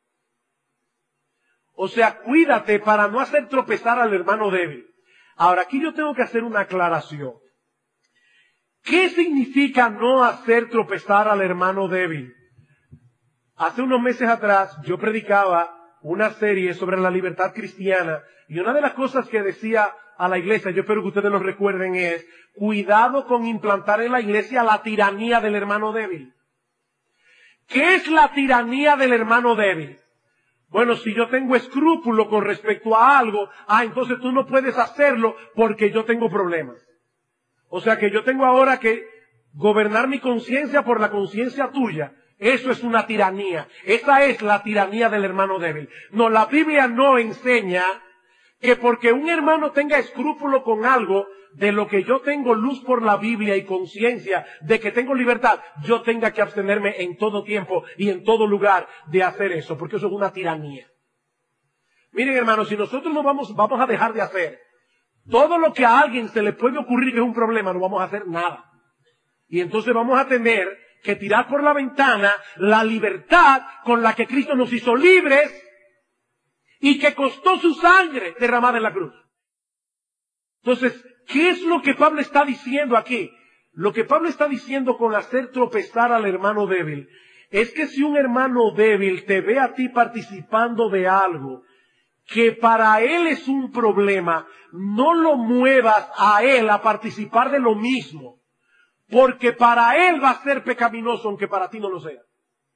A: O sea, cuídate para no hacer tropezar al hermano débil. Ahora, aquí yo tengo que hacer una aclaración. ¿Qué significa no hacer tropezar al hermano débil? Hace unos meses atrás yo predicaba una serie sobre la libertad cristiana y una de las cosas que decía a la iglesia, yo espero que ustedes lo recuerden, es cuidado con implantar en la iglesia la tiranía del hermano débil. ¿Qué es la tiranía del hermano débil? Bueno, si yo tengo escrúpulo con respecto a algo, ah, entonces tú no puedes hacerlo porque yo tengo problemas. O sea que yo tengo ahora que gobernar mi conciencia por la conciencia tuya. Eso es una tiranía. Esa es la tiranía del hermano débil. No, la Biblia no enseña que porque un hermano tenga escrúpulo con algo, de lo que yo tengo luz por la Biblia y conciencia de que tengo libertad, yo tenga que abstenerme en todo tiempo y en todo lugar de hacer eso, porque eso es una tiranía. Miren, hermanos, si nosotros no vamos, vamos a dejar de hacer todo lo que a alguien se le puede ocurrir que es un problema, no vamos a hacer nada. Y entonces vamos a tener que tirar por la ventana la libertad con la que Cristo nos hizo libres y que costó su sangre derramada en la cruz. Entonces, ¿qué es lo que Pablo está diciendo aquí? Lo que Pablo está diciendo con hacer tropezar al hermano débil es que si un hermano débil te ve a ti participando de algo que para él es un problema, no lo muevas a él a participar de lo mismo, porque para él va a ser pecaminoso aunque para ti no lo sea.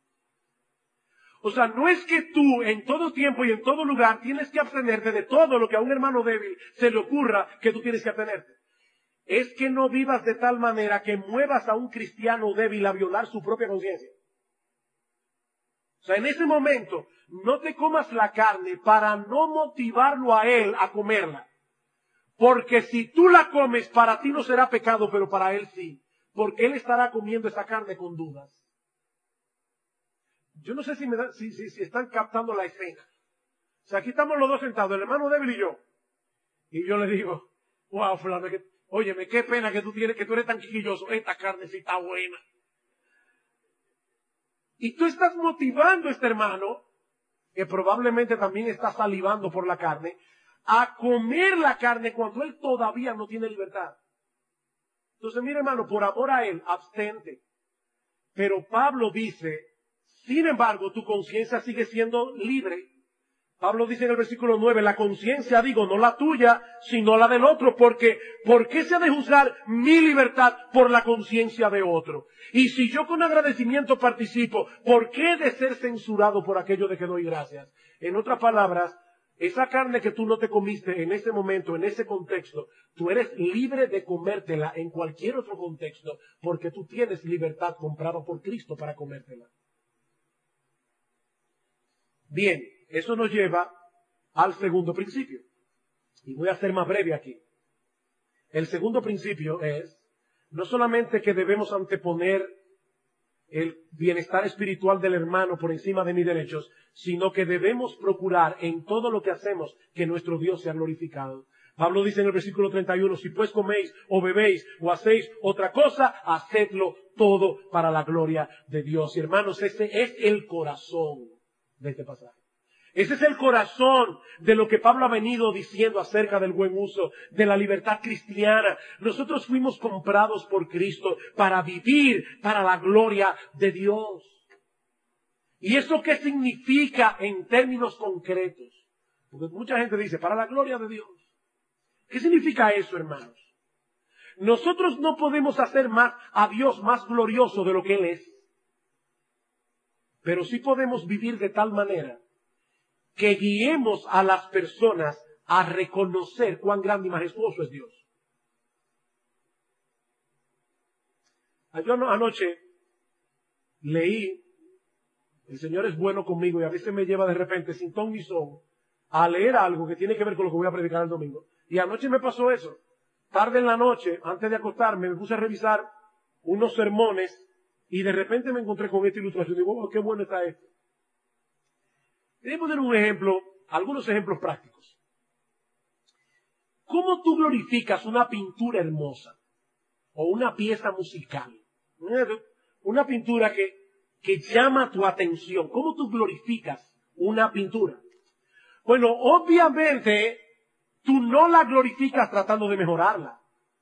A: O sea, no es que tú en todo tiempo y en todo lugar tienes que abstenerte de todo lo que a un hermano débil se le ocurra que tú tienes que abstenerte. Es que no vivas de tal manera que muevas a un cristiano débil a violar su propia conciencia. O sea, en ese momento no te comas la carne para no motivarlo a él a comerla. Porque si tú la comes, para ti no será pecado, pero para él sí. Porque él estará comiendo esa carne con dudas. Yo no sé si, me da, si, si, si están captando la escena. O sea, aquí estamos los dos sentados, el hermano débil y yo. Y yo le digo, wow, fulano, que, óyeme, qué pena que tú tienes, que tú eres tan quisquilloso. Esta carne sí está buena. Y tú estás motivando a este hermano, que probablemente también está salivando por la carne, a comer la carne cuando él todavía no tiene libertad. Entonces, mira, hermano, por amor a él, abstente. Pero Pablo dice, sin embargo, tu conciencia sigue siendo libre. Pablo dice en el versículo nueve, la conciencia, digo, no la tuya, sino la del otro, porque ¿por qué se ha de juzgar mi libertad por la conciencia de otro? Y si yo con agradecimiento participo, ¿por qué he de ser censurado por aquello de que doy gracias? En otras palabras, esa carne que tú no te comiste en ese momento, en ese contexto, tú eres libre de comértela en cualquier otro contexto, porque tú tienes libertad comprada por Cristo para comértela. Bien, eso nos lleva al segundo principio. Y voy a ser más breve aquí. El segundo principio es, no solamente que debemos anteponer el bienestar espiritual del hermano por encima de mis derechos, sino que debemos procurar en todo lo que hacemos que nuestro Dios sea glorificado. Pablo dice en el versículo treinta y uno, si pues coméis o bebéis o hacéis otra cosa, hacedlo todo para la gloria de Dios. Y hermanos, ese es el corazón de este pasaje. Ese es el corazón de lo que Pablo ha venido diciendo acerca del buen uso de la libertad cristiana. Nosotros fuimos comprados por Cristo para vivir para la gloria de Dios. ¿Y eso qué significa en términos concretos? Porque mucha gente dice, para la gloria de Dios. ¿Qué significa eso, hermanos? Nosotros no podemos hacer más a Dios más glorioso de lo que Él es. Pero sí podemos vivir de tal manera que guiemos a las personas a reconocer cuán grande y majestuoso es Dios. Yo anoche leí, el Señor es bueno conmigo y a veces me lleva de repente sin ton ni son a leer algo que tiene que ver con lo que voy a predicar el domingo. Y anoche me pasó eso. Tarde en la noche, antes de acostarme, me puse a revisar unos sermones y de repente me encontré con esta ilustración. Y digo, oh, qué bueno está esto. Voy a poner un ejemplo, algunos ejemplos prácticos. ¿Cómo tú glorificas una pintura hermosa o una pieza musical? Una pintura que, que llama tu atención. ¿Cómo tú glorificas una pintura? Bueno, obviamente, tú no la glorificas tratando de mejorarla.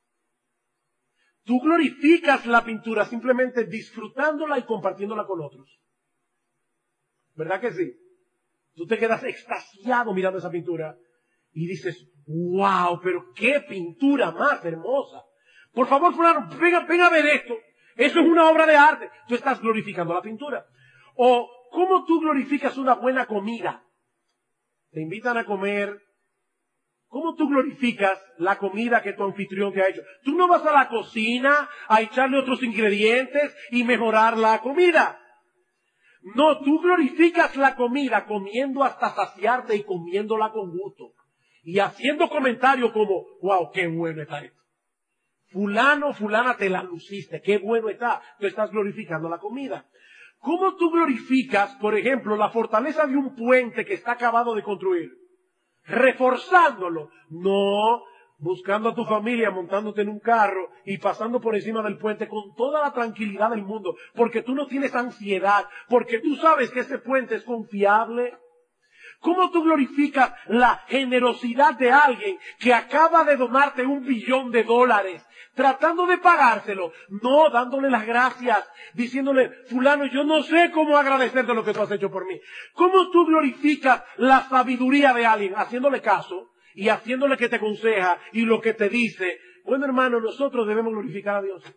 A: Tú glorificas la pintura simplemente disfrutándola y compartiéndola con otros. ¿Verdad que sí? Tú te quedas extasiado mirando esa pintura y dices, wow, pero qué pintura más hermosa. Por favor, fulano, venga, venga a ver esto. Eso es una obra de arte. Tú estás glorificando la pintura. O, ¿cómo tú glorificas una buena comida? Te invitan a comer. ¿Cómo tú glorificas la comida que tu anfitrión te ha hecho? Tú no vas a la cocina a echarle otros ingredientes y mejorar la comida. No, tú glorificas la comida comiendo hasta saciarte y comiéndola con gusto. Y haciendo comentarios como, wow, qué bueno está esto. Fulano, fulana, te la luciste, qué bueno está. Tú estás glorificando la comida. ¿Cómo tú glorificas, por ejemplo, la fortaleza de un puente que está acabado de construir? Reforzándolo. No, buscando a tu familia, montándote en un carro y pasando por encima del puente con toda la tranquilidad del mundo, porque tú no tienes ansiedad, porque tú sabes que ese puente es confiable. ¿Cómo tú glorificas la generosidad de alguien que acaba de donarte un billón de dólares, tratando de pagárselo? No, dándole las gracias, diciéndole, fulano, yo no sé cómo agradecerte lo que tú has hecho por mí. ¿Cómo tú glorificas la sabiduría de alguien? Haciéndole caso y haciéndole que te aconseja y lo que te dice. Bueno, hermano, nosotros debemos glorificar a Dios.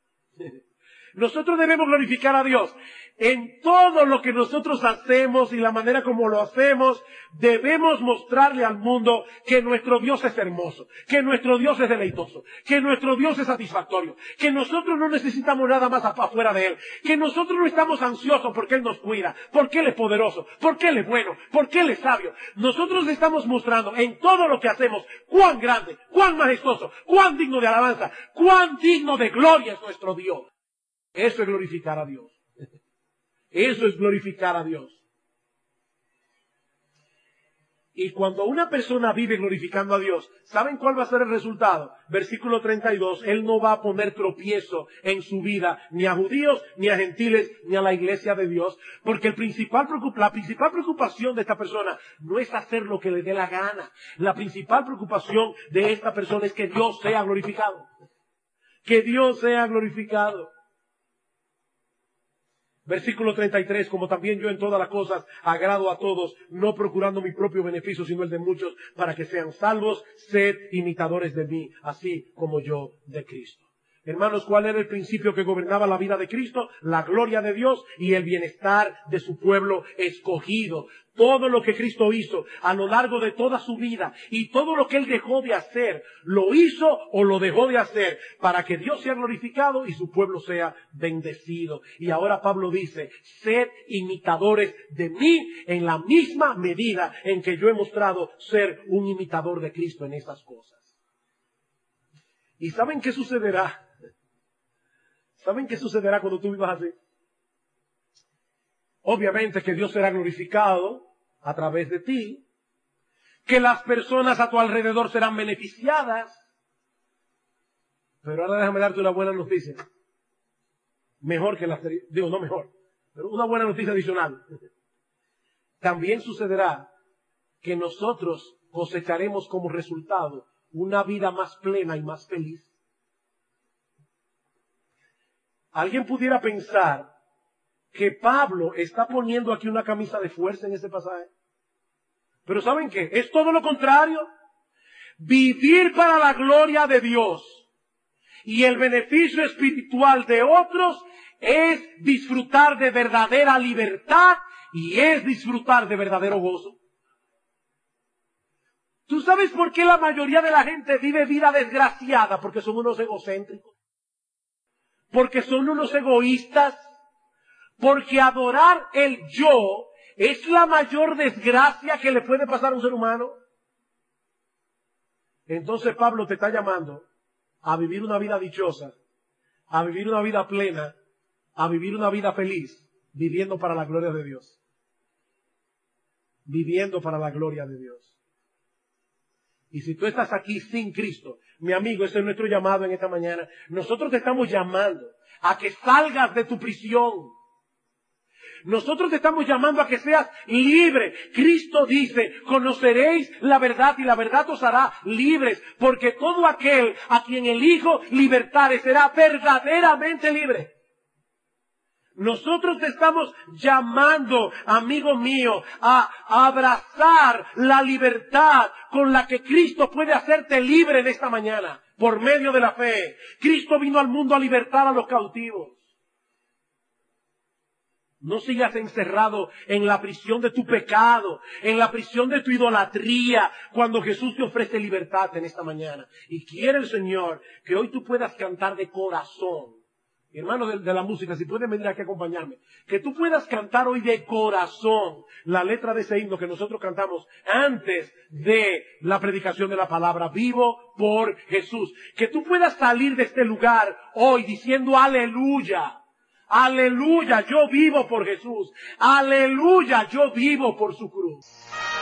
A: Nosotros debemos glorificar a Dios. En todo lo que nosotros hacemos y la manera como lo hacemos, debemos mostrarle al mundo que nuestro Dios es hermoso, que nuestro Dios es deleitoso, que nuestro Dios es satisfactorio, que nosotros no necesitamos nada más afuera de Él, que nosotros no estamos ansiosos porque Él nos cuida, porque Él es poderoso, porque Él es bueno, porque Él es sabio. Nosotros le estamos mostrando en todo lo que hacemos cuán grande, cuán majestuoso, cuán digno de alabanza, cuán digno de gloria es nuestro Dios. Eso es glorificar a Dios. Eso es glorificar a Dios. Y cuando una persona vive glorificando a Dios, ¿saben cuál va a ser el resultado? Versículo treinta y dos, Él no va a poner tropiezo en su vida, ni a judíos, ni a gentiles, ni a la iglesia de Dios, porque el principal, la principal preocupación de esta persona no es hacer lo que le dé la gana. La principal preocupación de esta persona es que Dios sea glorificado. Que Dios sea glorificado. Versículo treinta y tres, como también yo en todas las cosas agrado a todos, no procurando mi propio beneficio, sino el de muchos, para que sean salvos, sed imitadores de mí, así como yo de Cristo. Hermanos, ¿cuál era el principio que gobernaba la vida de Cristo? La gloria de Dios y el bienestar de su pueblo escogido. Todo lo que Cristo hizo a lo largo de toda su vida y todo lo que Él dejó de hacer, lo hizo o lo dejó de hacer para que Dios sea glorificado y su pueblo sea bendecido. Y ahora Pablo dice, sed imitadores de mí en la misma medida en que yo he mostrado ser un imitador de Cristo en estas cosas. ¿Y saben qué sucederá? ¿Saben qué sucederá cuando tú vivas así? Obviamente que Dios será glorificado a través de ti, que las personas a tu alrededor serán beneficiadas, pero ahora déjame darte una buena noticia. Mejor que la, digo, no mejor, pero una buena noticia adicional. También sucederá que nosotros cosecharemos como resultado una vida más plena y más feliz. Alguien pudiera pensar que Pablo está poniendo aquí una camisa de fuerza en ese pasaje. Pero ¿saben qué? Es todo lo contrario. Vivir para la gloria de Dios Y el beneficio espiritual de otros es disfrutar de verdadera libertad y es disfrutar de verdadero gozo. ¿Tú sabes por qué la mayoría de la gente vive vida desgraciada? Porque son unos egocéntricos. Porque son unos egoístas. Porque adorar el yo es la mayor desgracia que le puede pasar a un ser humano. Entonces Pablo te está llamando a vivir una vida dichosa, a vivir una vida plena, a vivir una vida feliz, viviendo para la gloria de Dios. Viviendo para la gloria de Dios. Y si tú estás aquí sin Cristo, mi amigo, ese es nuestro llamado en esta mañana. Nosotros te estamos llamando a que salgas de tu prisión. Nosotros te estamos llamando a que seas libre. Cristo dice, conoceréis la verdad y la verdad os hará libres, porque todo aquel a quien el Hijo libertare será verdaderamente libre. Nosotros te estamos llamando, amigo mío, a abrazar la libertad con la que Cristo puede hacerte libre en esta mañana, por medio de la fe. Cristo vino al mundo a libertar a los cautivos. No sigas encerrado en la prisión de tu pecado, en la prisión de tu idolatría, cuando Jesús te ofrece libertad en esta mañana. Y quiere el Señor que hoy tú puedas cantar de corazón. Hermanos de, de la música, si pueden venir aquí a acompañarme. Que tú puedas cantar hoy de corazón la letra de ese himno que nosotros cantamos antes de la predicación de la palabra. Vivo por Jesús. Que tú puedas salir de este lugar hoy diciendo aleluya. Aleluya, yo vivo por Jesús. Aleluya, yo vivo por su cruz.